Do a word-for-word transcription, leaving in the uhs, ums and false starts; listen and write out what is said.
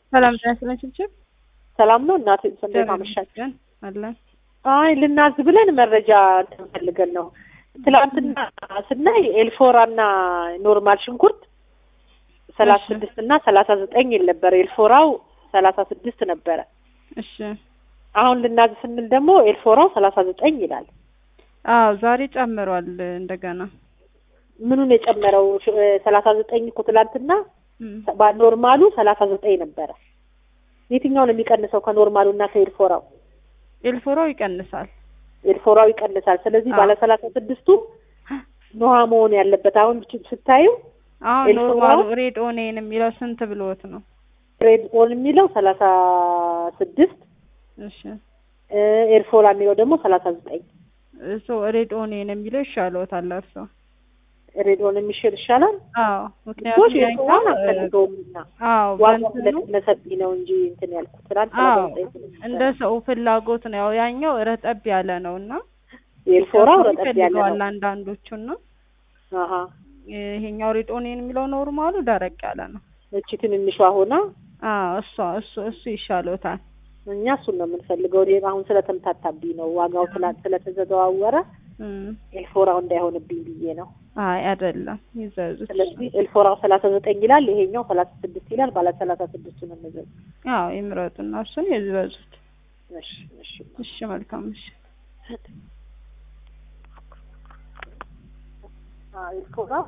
ሰላም ታስለንችም ሰላም ነው እናቴ እንዴት አመሻችሁ? አለ አይ ልናዝ ብለን መረጃ እንፈልገን ነው። ትላንትና ስናይ ኤልፎራና ኖርማል ሽንኩርት ሰላሳ ስድስት እና ሰላሳ ዘጠኝ ነበር። ኤልፎራው ሰላሳ ስድስት ነበር። እሺ አሁን ልናዝ ስንል ደግሞ ኤልፎራው ሰላሳ ዘጠኝ ይላል። አዎ ዛሬ ጨምሯል እንደገና። ምኑን የጨመረው? ሰላሳ ዘጠኝ እኮ ትላንትና በኖርማሉ ሰላሳ ዘጠኝ ነበር። የትኛው ነው የሚቀንሰው ከኖርማሉና ከኤልፎራው? ኤልፎራው ይቀንሳል። ኤልፎራው ይቀንሳል። ስለዚህ ባለ ሰላሳ ስድስቱ ኖሃ መሆን ያለበት። አሁን ስታዩ አዎ ኖርማሉ ሬድ ኦኔን የሚለው ስንት ብሎት ነው? ሬድ ኦን የሚለው ሰላሳ ስድስት እሺ ኤልፎራ የሚለው ደግሞ ሰላሳ ዘጠኝ። ሶ ሬድ ኦኔን የሚለው ይሻለዎታል እርሶ? ሬድ ኦን የሚሽል ይሻላል? አዎ ምክንያቱም ያንተው አፈልገውምና አዎ ዋጋው ለነሰቢ ነው እንጂ እንትን ያልኩት ትላንት ሰላሳ ዘጠኝ እንደ ሰው ፍላጎት ነው። ያው ያኛው ረጠብ ያለ ነውና ኤልፎራው ረጠብ ያለ ነው አንዳንዶቹና አሃ ይሄኛው ሬድ ኦኔን የሚለው ኖርማሉ ደረቅ ያለ ነው። እቺ ትንንሿ ሆና አዎ እሷ እሱ እሱ ይሻለዎታል። እኛ እሱን ነው የምንፈልገው። እኔ አሁን ስለተምታታብኝ ነው ዋጋው ትላንት ስለተዘዋወረ ኤልፎራው እንዳይሆንብኝ ብዬ ነው። አይ አይደለም ይዘዙት። ስለዚህ ኤልፎራው ሰላሳ ዘጠኝ ይላል፣ ይሄኛው ሰላሳ ስድስት ይላል። ባለ ሰላሳ ስድስት ነው እንዘዝ። አዎ ይምረጡና እሱን ይዘዙት። እሺ እሺ እሺ መልካም እሺ። አይ ኤልፎራው